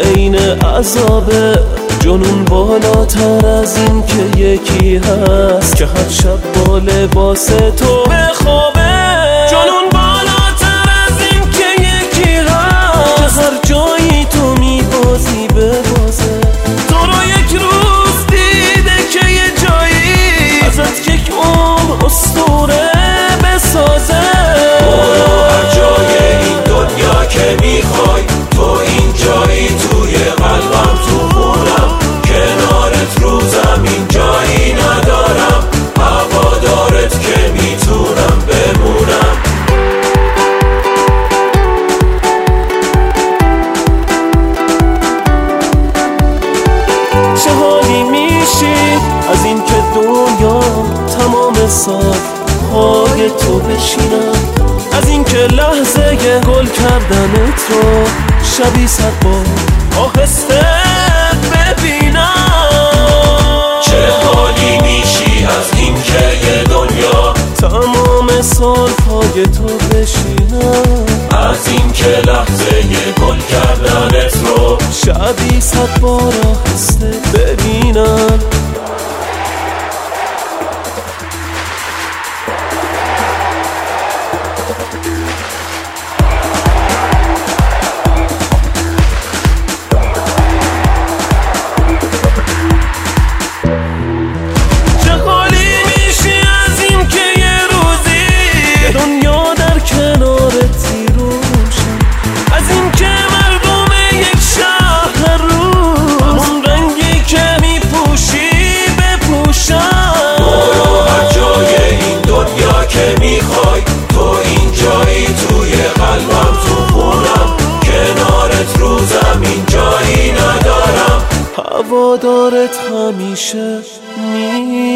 عین عذابه. جنون بالاتر از این که یکی هست که هر شب با لباس تو بخوابه. جنون بالاتر از این که یکی هست که هر جایی تو میبازی ببازه. تو رو یک روز دیده که یه جایی ازت یک عمر اسطوره بسازه. برو هر جای این دنیا که میخوای، تو این جایی توی قلبم، تو خونم، کنارت رو زمین جایی ندارم. هوادارت که میتونم بمونم. چه حالی میشی از این که دنیا تمام سالهای تو بشینم، از این که لحظه گل کردنت رو شبی 100 بار آهسته ببینم. چه حالی میشی از این که یه دنیا تمام سالهای تو بشینم، از این که لحظه گل کردنت رو شبی 100 بار آهسته ببینم. هوادارت همیشه